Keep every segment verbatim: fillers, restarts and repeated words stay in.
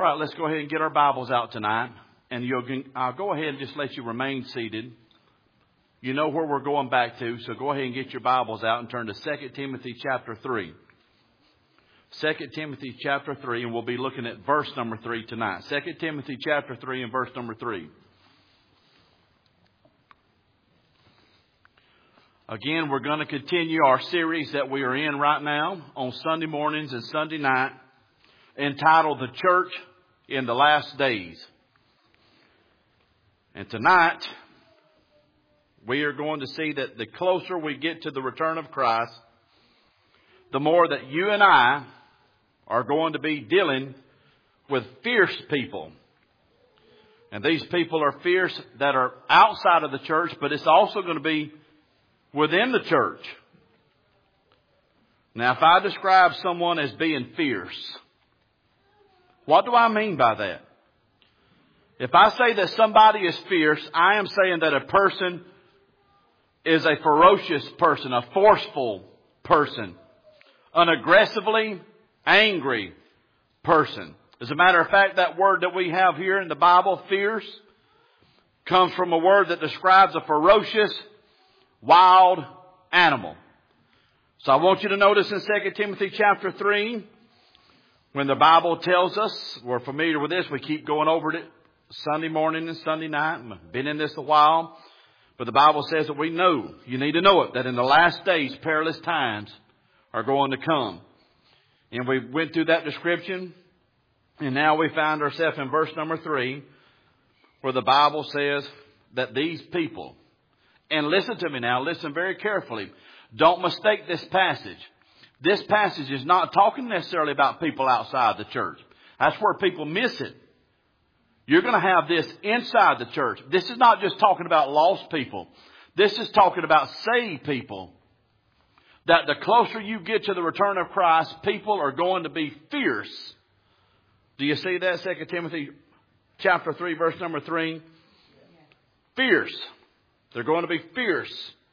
right, let's go ahead and get our Bibles out tonight. And you'll, I'll go ahead and just let you remain seated. You know where we're going back to, so go ahead and get your Bibles out and turn to Second Timothy chapter three. Second Timothy chapter three, and we'll be looking at verse number three tonight. Second Timothy chapter three and verse number three. Again, we're going to continue our series that we are in right now on Sunday mornings and Sunday night, entitled The Church in the Last Days. And tonight, we are going to see that the closer we get to the return of Christ, the more that you and I are going to be dealing with fierce people. And these people are fierce that are outside of the church, but it's also going to be within the church. Now, if I describe someone as being fierce, what do I mean by that? If I say that somebody is fierce, I am saying that a person is a ferocious person, a forceful person, an aggressively angry person. As a matter of fact, that word that we have here in the Bible, fierce, comes from a word that describes a ferocious, wild animal. So I want you to notice in Second Timothy chapter three, when the Bible tells us, we're familiar with this, we keep going over it Sunday morning and Sunday night. I've been in this a while. But the Bible says that we know, you need to know it, that in the last days, perilous times are going to come. And we went through that description. And now we find ourselves in verse number three, where the Bible says that these people, and listen to me now, listen very carefully. Don't mistake this passage. This passage is not talking necessarily about people outside the church. That's where people miss it. You're going to have this inside the church. This is not just talking about lost people. This is talking about saved people. That the closer you get to the return of Christ, people are going to be fierce. Do you see that? Second Timothy chapter three, verse number three. Fierce. They're going to be fierce.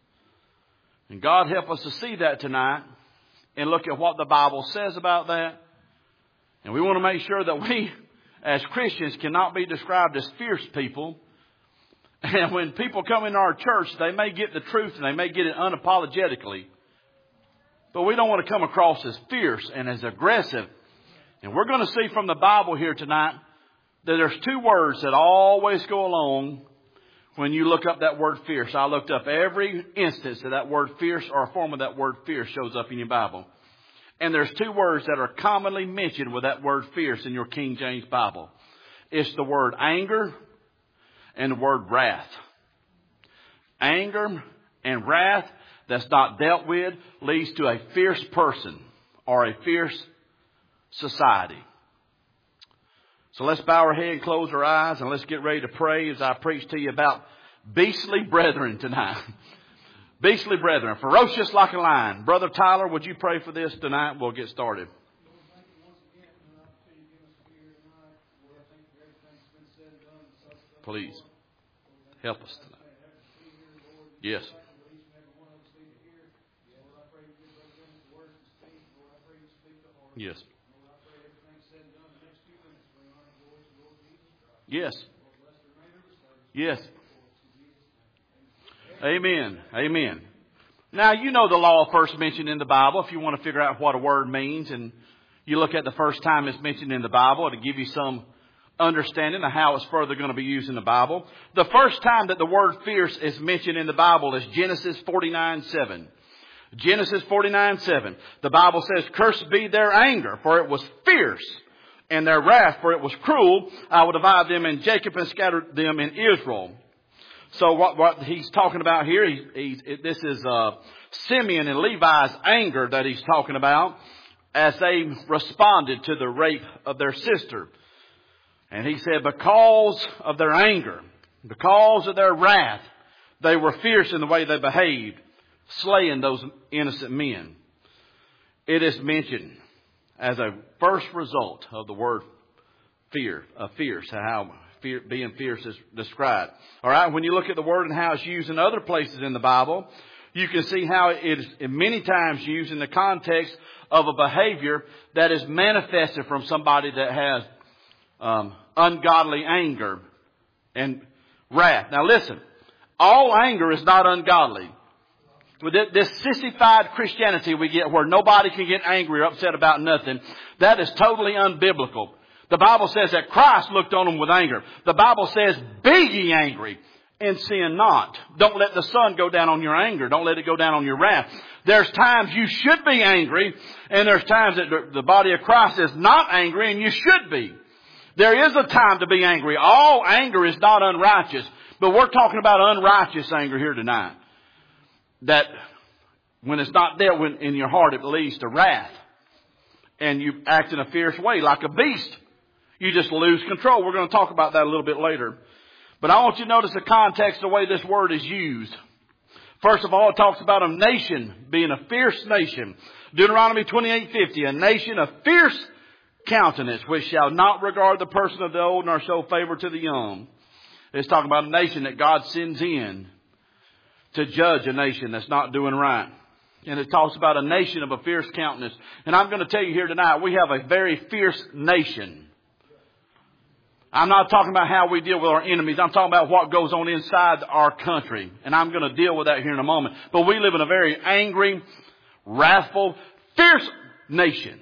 And God help us to see that tonight and look at what the Bible says about that. And we want to make sure that we, as Christians, cannot be described as fierce people. And when people come into our church, they may get the truth and they may get it unapologetically. But we don't want to come across as fierce and as aggressive. And we're going to see from the Bible here tonight that there's two words that always go along when you look up that word fierce. I looked up every instance that that word fierce or a form of that word fierce shows up in your Bible. And there's two words that are commonly mentioned with that word fierce in your King James Bible. It's the word anger and the word wrath. Anger and wrath that's not dealt with leads to a fierce person or a fierce society. So let's bow our head and close our eyes and let's get ready to pray as I preach to you about beastly brethren tonight. Beastly brethren, ferocious like a lion. Brother Tyler, would you pray for this tonight? We'll get started. Please help us tonight. Yes. Yes. Yes. Yes. Amen. Amen. Now, you know the law first mentioned in the Bible. If you want to figure out what a word means and you look at the first time it's mentioned in the Bible, it'll give you some understanding of how it's further going to be used in the Bible. The first time that the word fierce is mentioned in the Bible is Genesis forty-nine seven. Genesis forty-nine seven. The Bible says, "Cursed be their anger, for it was fierce, and their wrath, for it was cruel. I will divide them in Jacob and scatter them in Israel." So what, what he's talking about here, he, he, this is uh, Simeon and Levi's anger that he's talking about as they responded to the rape of their sister. And he said, because of their anger, because of their wrath, they were fierce in the way they behaved, slaying those innocent men. It is mentioned as a first result of the word fear, uh, fierce, how fear, being fierce is described. All right, when you look at the word and how it's used in other places in the Bible, you can see how it is many times used in the context of a behavior that is manifested from somebody that has um, ungodly anger and wrath. Now listen, all anger is not ungodly. With this sissified Christianity we get where nobody can get angry or upset about nothing, that is totally unbiblical. The Bible says that Christ looked on them with anger. The Bible says, be ye angry and sin not. Don't let the sun go down on your anger. Don't let it go down on your wrath. There's times you should be angry, and there's times that the body of Christ is not angry, and you should be. There is a time to be angry. All anger is not unrighteous, but we're talking about unrighteous anger here tonight. That when it's not dealt with in your heart, it leads to wrath. And you act in a fierce way, like a beast. You just lose control. We're going to talk about that a little bit later. But I want you to notice the context of the way this word is used. First of all, it talks about a nation being a fierce nation. Deuteronomy twenty-eight fifty, a nation of fierce countenance, which shall not regard the person of the old nor show favor to the young. It's talking about a nation that God sends in to judge a nation that's not doing right. And it talks about a nation of a fierce countenance. And I'm going to tell you here tonight, we have a very fierce nation. I'm not talking about how we deal with our enemies. I'm talking about what goes on inside our country. And I'm going to deal with that here in a moment. But we live in a very angry, wrathful, fierce nation.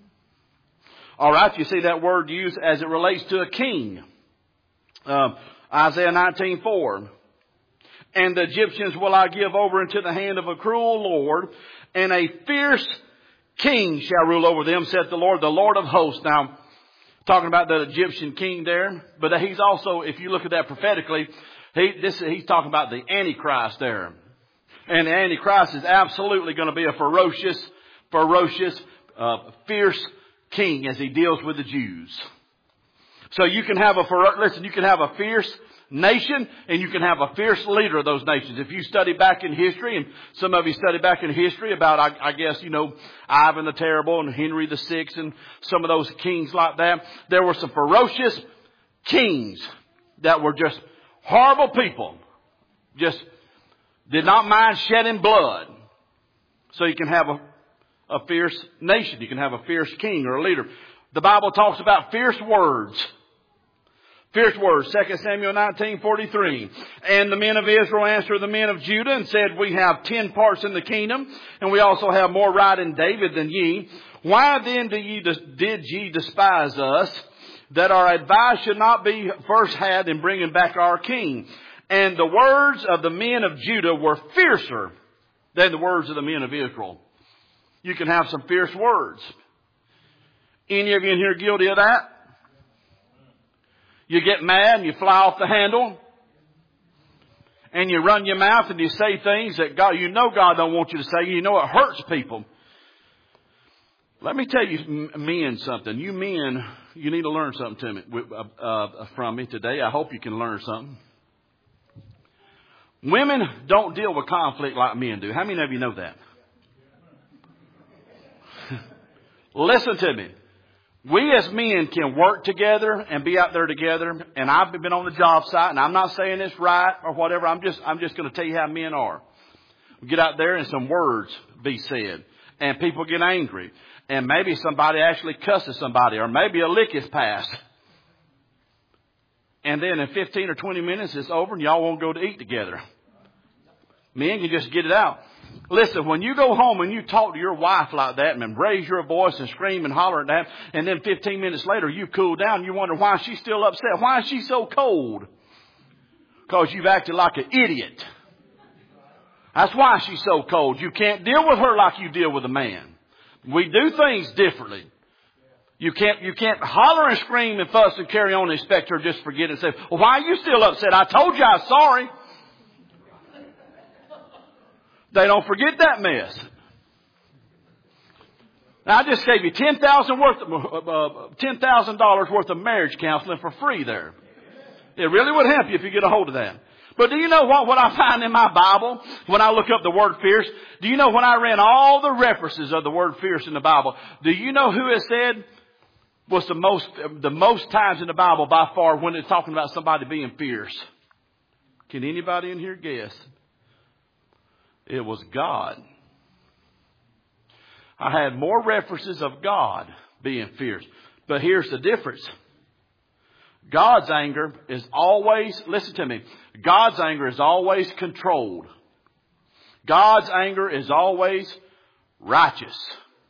All right, you see that word used as it relates to a king. Uh, Isaiah nineteen four. And the Egyptians will I give over into the hand of a cruel Lord, and a fierce king shall rule over them, saith the Lord, the Lord of hosts. Now, talking about the Egyptian king there, but he's also, if you look at that prophetically, he, this, he's talking about the Antichrist there. And the Antichrist is absolutely going to be a ferocious, ferocious, uh, fierce king as he deals with the Jews. So you can have a, listen, you can have a fierce nation, and you can have a fierce leader of those nations. If you study back in history, and some of you study back in history about, I, I guess, you know, Ivan the Terrible and Henry the Sixth and some of those kings like that, there were some ferocious kings that were just horrible people. Just did not mind shedding blood. So you can have a, a fierce nation. You can have a fierce king or a leader. The Bible talks about fierce words. Fierce words, Second Samuel nineteen forty-three. And the men of Israel answered the men of Judah and said, we have ten parts in the kingdom, and we also have more right in David than ye. Why then do ye, did ye despise us, that our advice should not be first had in bringing back our king? And the words of the men of Judah were fiercer than the words of the men of Israel. You can have some fierce words. Any of you in here guilty of that? You get mad and you fly off the handle. And you run your mouth and you say things that God, you know God don't want you to say. You know it hurts people. Let me tell you men something. You men, you need to learn something to me, uh, uh, from me today. I hope you can learn something. Women don't deal with conflict like men do. How many of you know that? Listen to me. We as men can work together and be out there together. And I've been on the job site, and I'm not saying it's right or whatever. I'm just, I'm just going to tell you how men are. We get out there and some words be said, and people get angry, and maybe somebody actually cusses somebody, or maybe a lick is passed. And then in fifteen or twenty minutes it's over, and y'all won't go to eat together. Men can just get it out. Listen, when you go home and you talk to your wife like that and raise your voice and scream and holler at that, and then fifteen minutes later you cool down, you wonder why she's still upset. Why is she so cold? Because you've acted like an idiot. That's why she's so cold. You can't deal with her like you deal with a man. We do things differently. You can't, you can't holler and scream and fuss and carry on and expect her to just forget and say, well, why are you still upset? I told you I was sorry. They don't forget that mess. Now, I just gave you ten thousand worth, of, uh, ten thousand dollars worth of marriage counseling for free there. It really would help you if you get a hold of that. But do you know what, what I find in my Bible when I look up the word fierce? Do you know when I ran all the references of the word fierce in the Bible, do you know who it said was the most, the most times in the Bible by far when it's talking about somebody being fierce? Can anybody in here guess? It was God. I had more references of God being fierce. But here's the difference. God's anger is always, listen to me, God's anger is always controlled. God's anger is always righteous.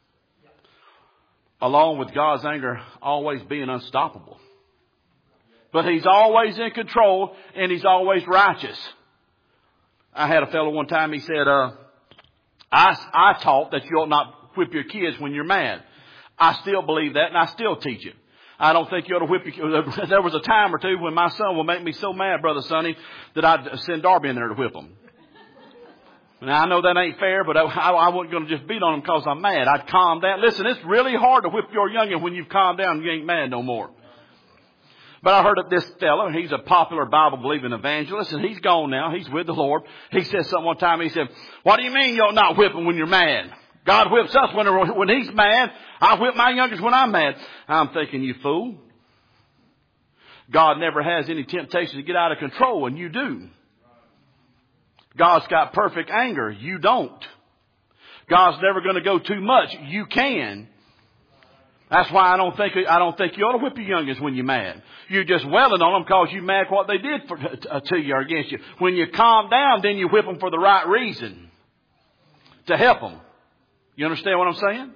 Along with God's anger always being unstoppable. But He's always in control and He's always righteous. I had a fellow one time, he said, uh, I, I taught that you ought not whip your kids when you're mad. I still believe that and I still teach it. I don't think you ought to whip your kids. There was a time or two when my son would make me so mad, Brother Sonny, that I'd send Darby in there to whip him. Now, I know that ain't fair, but I, I wasn't going to just beat on him because I'm mad. I'd calm down. Listen, it's really hard to whip your youngin' when you've calmed down and you ain't mad no more. But I heard of this fellow. He's a popular Bible-believing evangelist, and he's gone now. He's with the Lord. He said something one time. He said, what do you mean you ought not whip him when you're mad? God whips us when, when He's mad. I whip my youngest when I'm mad. I'm thinking, you fool. God never has any temptation to get out of control, and you do. God's got perfect anger. You don't. God's never going to go too much. You can. That's why I don't think I don't think you ought to whip your youngest when you're mad. You're just welling on them because you're mad what they did for, uh, to you or against you. When you calm down, then you whip them for the right reason. To help them. You understand what I'm saying?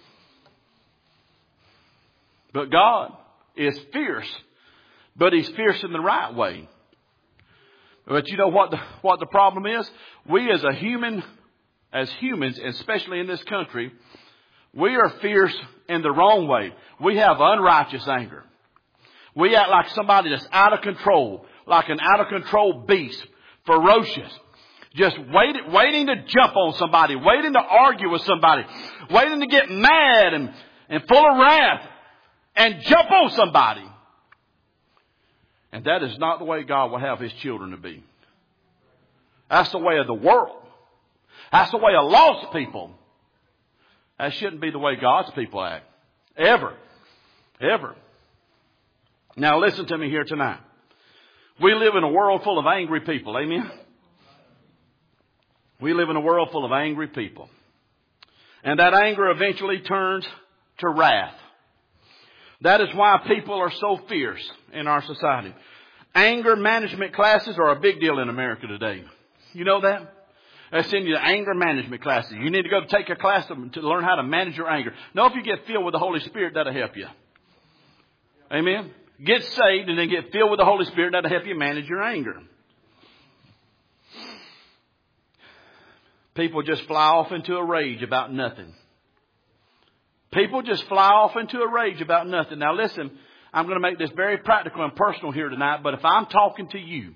But God is fierce. But He's fierce in the right way. But you know what the, what the problem is? We as a human, as humans, especially in this country, we are fierce in the wrong way. We have unrighteous anger. We act like somebody that's out of control, like an out of control beast, ferocious, just waiting, waiting to jump on somebody, waiting to argue with somebody, waiting to get mad and, and full of wrath and jump on somebody. And that is not the way God will have His children to be. That's the way of the world. That's the way of lost people. That shouldn't be the way God's people act. Ever. Ever. Now listen to me here tonight. We live in a world full of angry people. Amen? We live in a world full of angry people. And that anger eventually turns to wrath. That is why people are so fierce in our society. Anger management classes are a big deal in America today. You know that? They send you to anger management classes. You need to go take a class to, to learn how to manage your anger. Know if you get filled with the Holy Spirit, that'll help you. Amen? Get saved and then get filled with the Holy Spirit. That'll help you manage your anger. People just fly off into a rage about nothing. People just fly off into a rage about nothing. Now listen, I'm going to make this very practical and personal here tonight, but if I'm talking to you,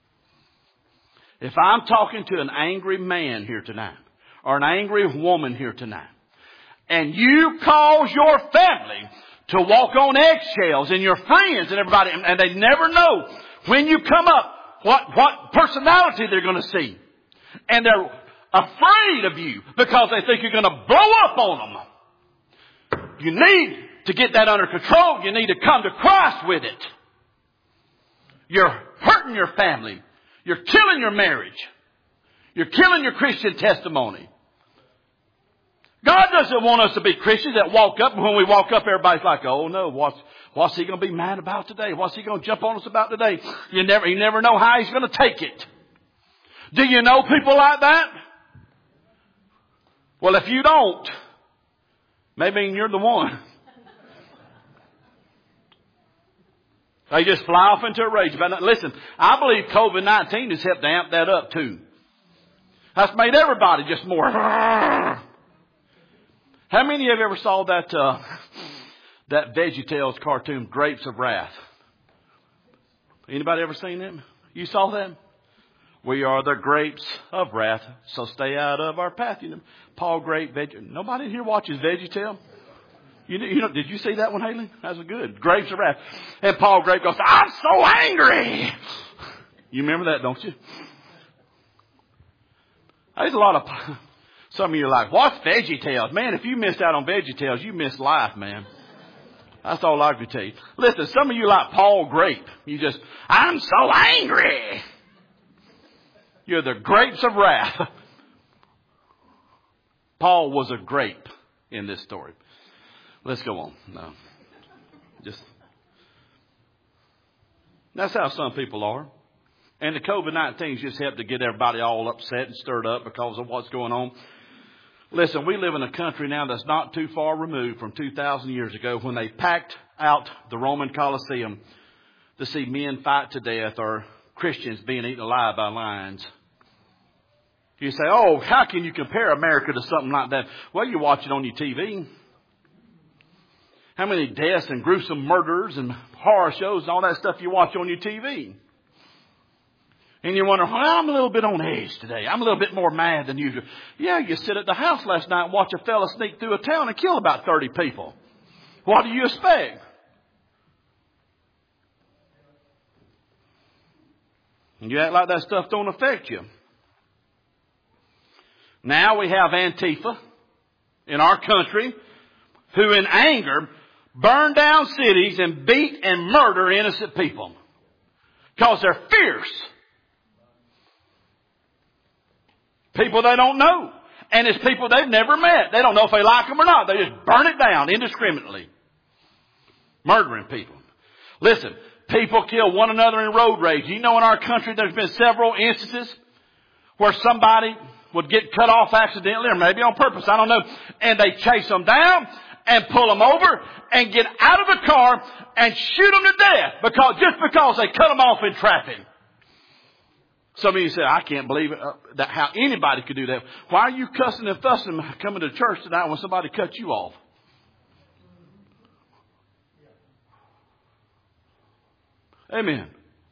if I'm talking to an angry man here tonight, or an angry woman here tonight, and you cause your family to walk on eggshells, and your friends and everybody, and they never know when you come up what, what personality they're going to see. And they're afraid of you because they think you're going to blow up on them. You need to get that under control. You need to come to Christ with it. You're hurting your family. You're killing your marriage. You're killing your Christian testimony. God doesn't want us to be Christians that walk up, and when we walk up, everybody's like, oh no, what's, what's he going to be mad about today? What's he going to jump on us about today? You never, you never know how he's going to take it. Do you know people like that? Well, if you don't, maybe you're the one. They just fly off into a rage about nothing. Listen, I believe COVID nineteen has helped to amp that up too. That's made everybody just more. How many of you ever saw that uh, that VeggieTales cartoon, Grapes of Wrath? Anybody ever seen that? You saw that? We are the grapes of wrath, so stay out of our path. You know, Paul Grape, Veg. Nobody here watches VeggieTales? You know, you know, did you see that one, Haley? That was good. Grapes of wrath. And Paul Grape goes, I'm so angry. You remember that, don't you? There's a lot of, some of you are like, what's VeggieTales? Man, if you missed out on VeggieTales, you missed life, man. That's all I can tell you. Listen, some of you like Paul Grape. You just, I'm so angry. You're the grapes of wrath. Paul was a grape in this story. Let's go on. No. Just. That's how some people are. And the COVID nineteen just helped to get everybody all upset and stirred up because of what's going on. Listen, we live in a country now that's not too far removed from two thousand years ago when they packed out the Roman Colosseum to see men fight to death or Christians being eaten alive by lions. You say, oh, how can you compare America to something like that? Well, you watch it on your T V. How many deaths and gruesome murders and horror shows and all that stuff you watch on your T V? And you wonder, well, I'm a little bit on edge today. I'm a little bit more mad than usual. Yeah, you sit at the house last night and watch a fella sneak through a town and kill about thirty people. What do you expect? And you act like that stuff don't affect you. Now we have Antifa in our country who in anger burn down cities and beat and murder innocent people because they're fierce. People they don't know. And it's people they've never met. They don't know if they like them or not. They just burn it down indiscriminately. Murdering people. Listen, people kill one another in road rage. You know in our country there's been several instances where somebody would get cut off accidentally or maybe on purpose. I don't know. And they chase them down and pull them over and get out of the car and shoot them to death because just because they cut them off in traffic. Some of you say, I can't believe it, uh, that how anybody could do that. Why are you cussing and fussing coming to church tonight when somebody cut you off? Amen.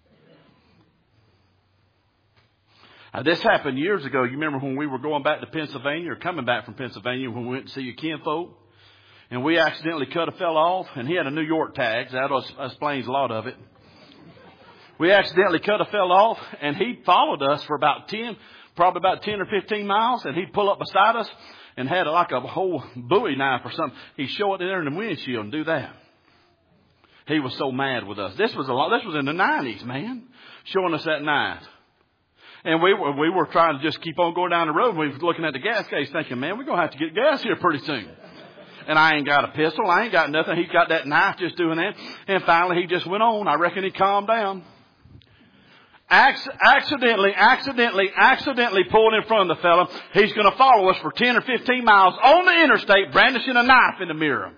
Now, this happened years ago. You remember when we were going back to Pennsylvania or coming back from Pennsylvania when we went to see your kinfolk? And we accidentally cut a fella off and he had a New York tag. So that explains a lot of it. We accidentally cut a fella off and he followed us for about ten, probably about ten or fifteen miles. And he'd pull up beside us and had like a whole Bowie knife or something. He'd show it there in the windshield and do that. He was so mad with us. This was a lot. This was in the nineties, man, showing us that knife. And we were, we were trying to just keep on going down the road. We were looking at the gas gauge thinking, man, we're going to have to get gas here pretty soon. And I ain't got a pistol. I ain't got nothing. He's got that knife just doing that. And finally he just went on. I reckon he calmed down. Accidentally, accidentally, accidentally pulled in front of the fella. He's going to follow us for ten or fifteen miles on the interstate, brandishing a knife in the mirror.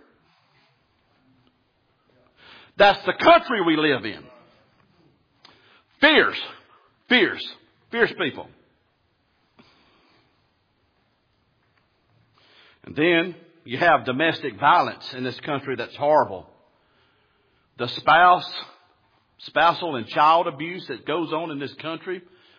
That's the country we live in. Fierce, fierce, fierce people. And then you have domestic violence in this country that's horrible. The spouse... spousal and child abuse that goes on in this country.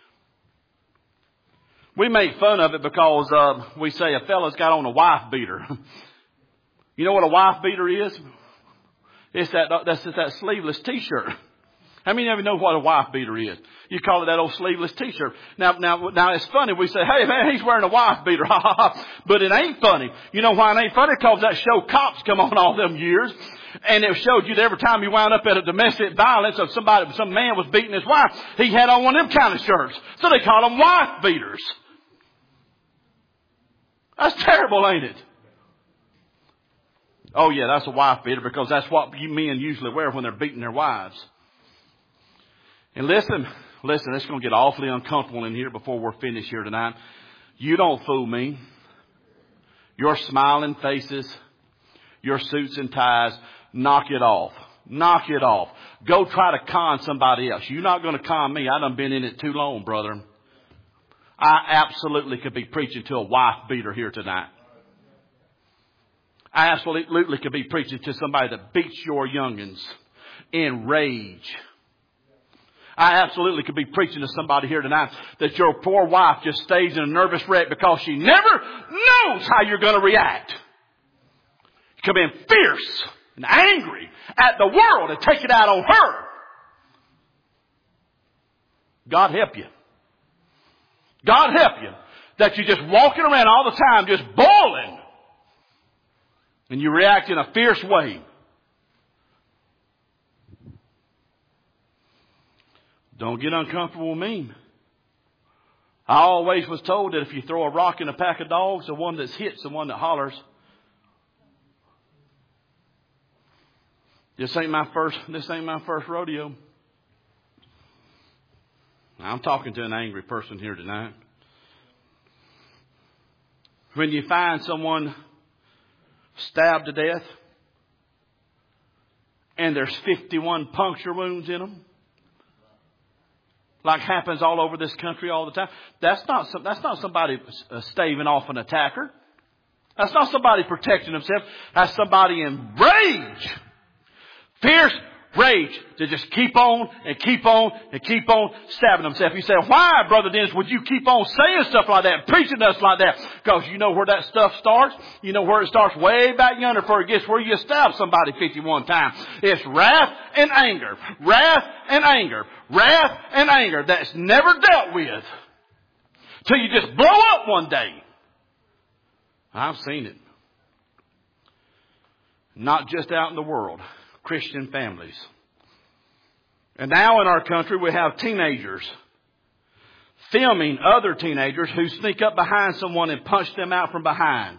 We make fun of it because uh, we say a fella's got on a wife beater. You know what a wife beater is? It's that that's just that sleeveless T-shirt. How many of you know what a wife beater is? You call it that old sleeveless T-shirt. Now, now, now it's funny. We say, hey man, he's wearing a wife beater. Ha ha ha. But it ain't funny. You know why it ain't funny? Because that show Cops come on all them years. And it showed you that every time you wound up at a domestic violence of somebody, some man was beating his wife, he had on one of them kind of shirts. So they call them wife beaters. That's terrible, ain't it? Oh yeah, that's a wife beater because that's what you men usually wear when they're beating their wives. And listen, listen, it's going to get awfully uncomfortable in here before we're finished here tonight. You don't fool me. Your smiling faces, your suits and ties, knock it off. Knock it off. Go try to con somebody else. You're not going to con me. I done been in it too long, brother. I absolutely could be preaching to a wife beater here tonight. I absolutely could be preaching to somebody that beats your youngins in rage. I absolutely could be preaching to somebody here tonight that your poor wife just stays in a nervous wreck because she never knows how you're going to react. You come in fierce and angry at the world and take it out on her. God help you. God help you that you're just walking around all the time just boiling and you react in a fierce way. Don't get uncomfortable with me. I always was told that if you throw a rock in a pack of dogs, the one that's hit's the one that hollers. This ain't my first, this ain't my first rodeo. I'm talking to an angry person here tonight. When you find someone stabbed to death and there's fifty-one puncture wounds in them, like happens all over this country all the time, that's not some, that's not somebody staving off an attacker. That's not somebody protecting themselves. That's somebody in rage, fierce rage, to just keep on and keep on and keep on stabbing themselves. You say, why, Brother Dennis, would you keep on saying stuff like that, preaching to us like that? Because you know where that stuff starts? You know where it starts? Way back yonder before it gets where you stab somebody fifty-one times. It's wrath and anger. Wrath and anger. Wrath and anger that's never dealt with till you just blow up one day. I've seen it. Not just out in the world. Christian families. And now in our country we have teenagers filming other teenagers who sneak up behind someone and punch them out from behind.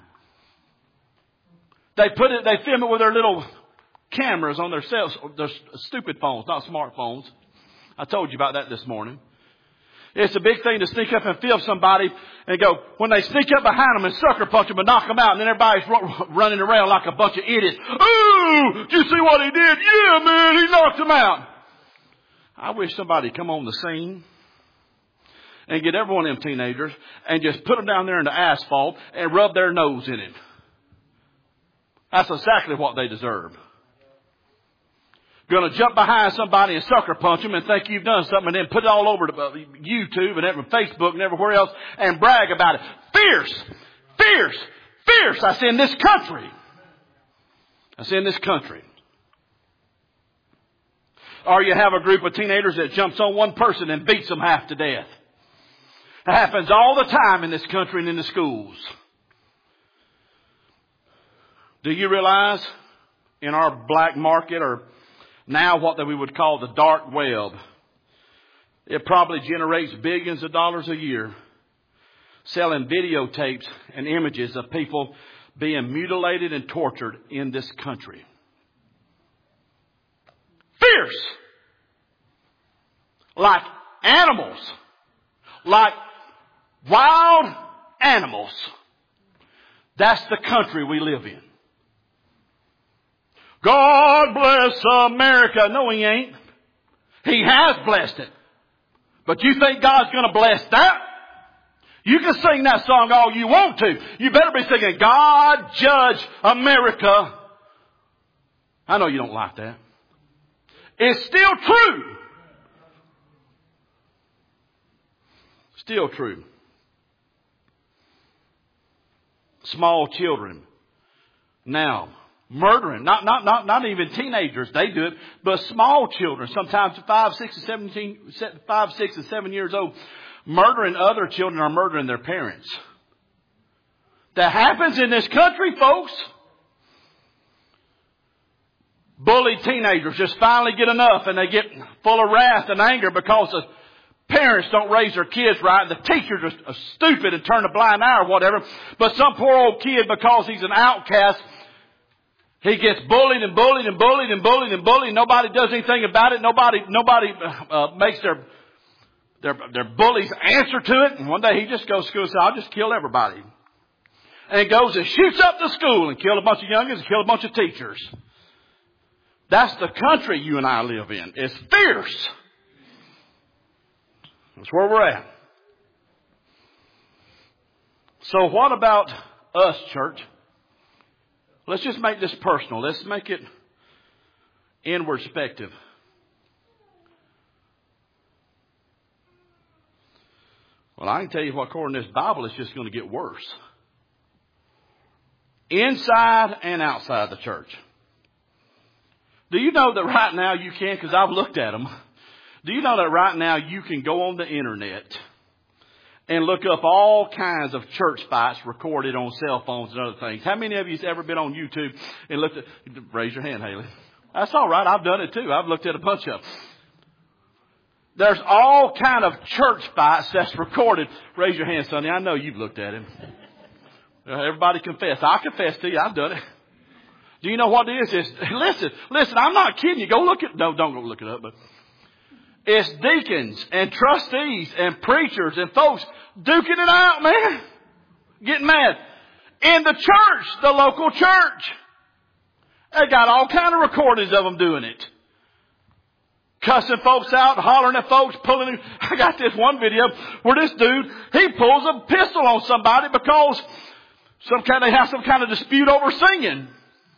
They put it, they film it with their little cameras on their cell, their stupid phones, not smartphones. I told you about that this morning. It's a big thing to sneak up and film somebody and go, when they sneak up behind them and sucker punch them and knock them out, and then everybody's running around like a bunch of idiots. Ooh, did you see what he did? Yeah, man, he knocked him out. I wish somebody come on the scene and get every one of them teenagers and just put them down there in the asphalt and rub their nose in it. That's exactly what they deserve. Going to jump behind somebody and sucker punch them and think you've done something, and then put it all over to YouTube and every Facebook and everywhere else and brag about it. Fierce, fierce, fierce. I say in this country. I say in this country. Or you have a group of teenagers that jumps on one person and beats them half to death. It happens all the time in this country and in the schools. Do you realize in our black market, or now what we would call the dark web, it probably generates billions of dollars a year selling videotapes and images of people being mutilated and tortured in this country. Fierce. Like animals. Like wild animals. That's the country we live in. God bless America. No, He ain't. He has blessed it. But you think God's going to bless that? You can sing that song all you want to. You better be singing, God judge America. I know you don't like that. It's still true. Still true. Small children now murdering, not, not, not, not even teenagers, they do it, but small children, sometimes five, six, and seventeen, five, six, and seven years old, murdering other children or murdering their parents. That happens in this country, folks. Bullied teenagers just finally get enough and they get full of wrath and anger because the parents don't raise their kids right and the teachers are stupid and turn a blind eye or whatever. But some poor old kid, because he's an outcast, he gets bullied and bullied and bullied and bullied and bullied. Nobody does anything about it. Nobody, nobody uh, makes their, their, their bullies answer to it. And one day he just goes to school and says, I'll just kill everybody. And he goes and shoots up the school and kills a bunch of youngins and kills a bunch of teachers. That's the country you and I live in. It's fierce. That's where we're at. So what about us, church? Let's just make this personal. Let's make it inward perspective. Well, I can tell you what, according to this Bible, it's just going to get worse. Inside and outside the church. Do you know that right now you can, because I've looked at them. Do you know that right now you can go on the internet and look up all kinds of church fights recorded on cell phones and other things? How many of you have ever been on YouTube and looked at, raise your hand, Haley. That's all right. I've done it too. I've looked at a bunch of them. There's all kind of church fights that's recorded. Raise your hand, Sonny. I know you've looked at him. Everybody confess. I confess to you. I've done it. Do you know what it is? It's, listen, listen, I'm not kidding you. Go look it. No, don't go look it up. But It's deacons and trustees and preachers and folks duking it out, man. Getting mad. In the church, the local church. They got all kind of recordings of them doing it. Cussing folks out, hollering at folks, pulling. I got this one video where this dude, he pulls a pistol on somebody because some kind they have some kind of dispute over singing.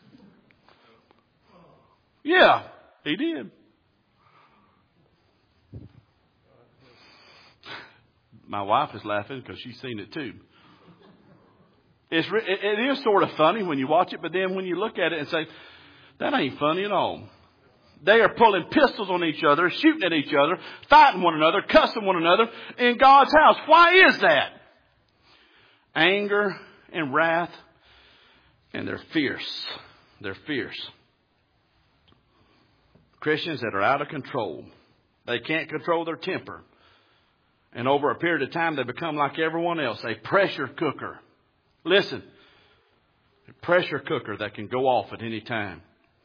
Yeah, he did. My wife is laughing because she's seen it too. It's it, it is sort of funny when you watch it, but then when you look at it and say, that ain't funny at all. They are pulling pistols on each other, shooting at each other, fighting one another, cussing one another in God's house. Why is that? Anger and wrath, and they're fierce. They're fierce. Christians that are out of control. They can't control their temper. And over a period of time, they become like everyone else, a pressure cooker. Listen, a pressure cooker that can go off at any time.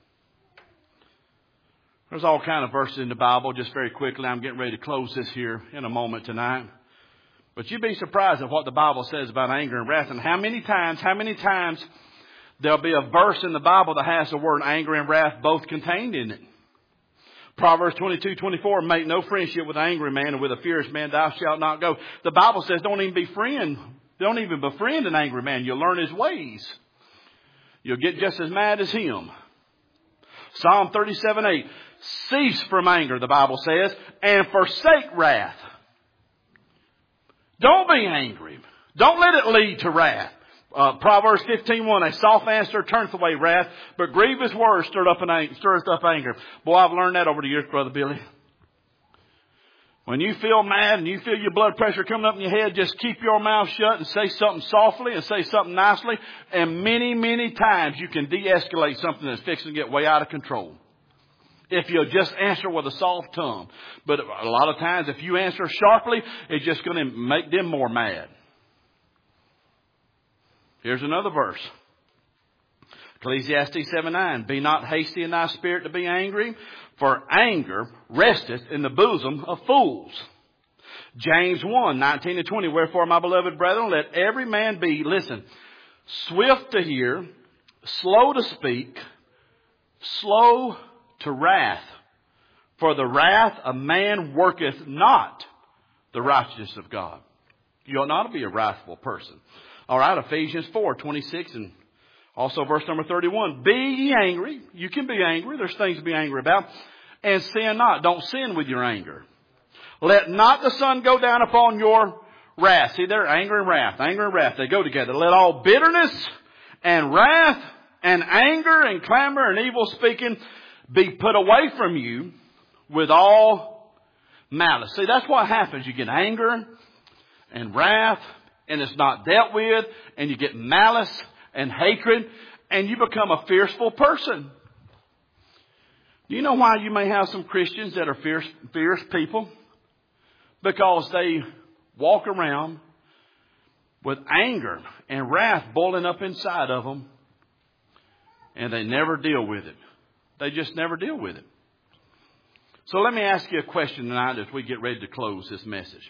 There's all kind of verses in the Bible. Just very quickly, I'm getting ready to close this here in a moment tonight. But you'd be surprised at what the Bible says about anger and wrath, and how many times, how many times there'll be a verse in the Bible that has the word anger and wrath both contained in it. Proverbs twenty-two twenty-four, make no friendship with an angry man, and with a fierce man thou shalt not go. The Bible says don't even befriend, don't even befriend an angry man. You'll learn his ways. You'll get just as mad as him. Psalm thirty-seven eight, cease from anger, the Bible says, and forsake wrath. Don't be angry. Don't let it lead to wrath. Uh, Proverbs fifteen one, a soft answer turneth away wrath, but grievous words stirred up an stirreth up anger. Boy, I've learned that over the years, Brother Billy. When you feel mad and you feel your blood pressure coming up in your head, just keep your mouth shut and say something softly and say something nicely. And many, many times you can de-escalate something that's fixing to get way out of control. If you'll just answer with a soft tongue. But a lot of times if you answer sharply, it's just going to make them more mad. Here's another verse. Ecclesiastes seven nine. Be not hasty in thy spirit to be angry, for anger resteth in the bosom of fools. James one nineteen to twenty. Wherefore, my beloved brethren, let every man be, listen, swift to hear, slow to speak, slow to wrath. For the wrath of man worketh not the righteousness of God. You ought not to be a wrathful person. All right, Ephesians four twenty-six and also verse number thirty-one. Be ye angry. You can be angry. There's things to be angry about. And sin not. Don't sin with your anger. Let not the sun go down upon your wrath. See there, anger and wrath. Anger and wrath, they go together. Let all bitterness and wrath and anger and clamor and evil speaking be put away from you with all malice. See, that's what happens. You get anger and wrath, and it's not dealt with, and you get malice and hatred, and you become a fearful person. Do you know why you may have some Christians that are fierce, fierce people? Because they walk around with anger and wrath boiling up inside of them, and they never deal with it. They just never deal with it. So let me ask you a question tonight as we get ready to close this message.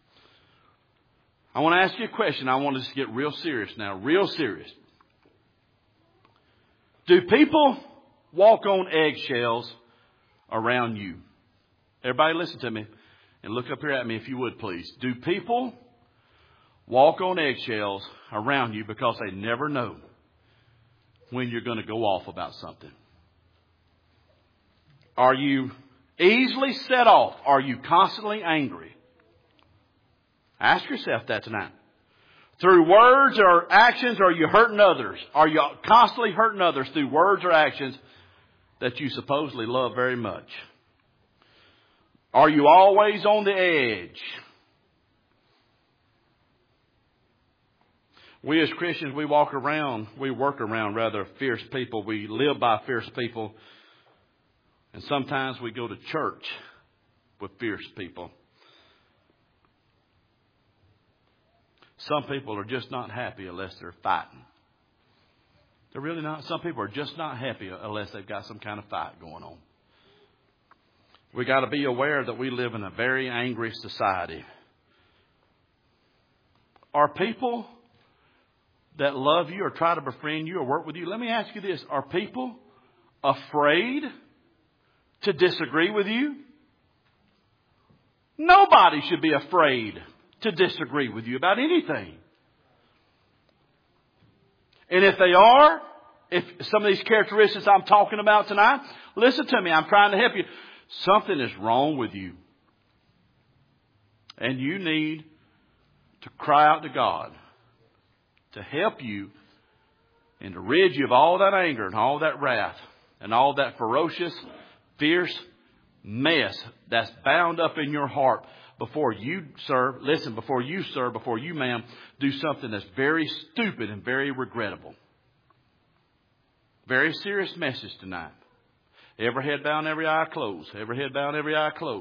I want to ask you a question. I want us to get real serious now. Real serious. Do people walk on eggshells around you? Everybody listen to me and look up here at me if you would, please. Do people walk on eggshells around you because they never know when you're going to go off about something? Are you easily set off? Are you constantly angry? Ask yourself that tonight. Through words or actions, are you hurting others? Are you constantly hurting others through words or actions that you supposedly love very much? Are you always on the edge? We as Christians, we walk around, we work around rather fierce people. We live by fierce people. And sometimes we go to church with fierce people. Some people are just not happy unless they're fighting. They're really not. Some people are just not happy unless they've got some kind of fight going on. We got to be aware that we live in a very angry society. Are people that love you or try to befriend you or work with you, let me ask you this, are people afraid to disagree with you? Nobody should be afraid to disagree with you about anything. And if they are, if some of these characteristics I'm talking about tonight, listen to me, I'm trying to help you. Something is wrong with you. And you need to cry out to God to help you and to rid you of all that anger and all that wrath and all that ferocious, fierce mess that's bound up in your heart before you, sir, listen, before you, sir, before you, ma'am, do something that's very stupid and very regrettable. Very serious message tonight. Every head bowed, every eye closed. Every head bowed, every eye closed.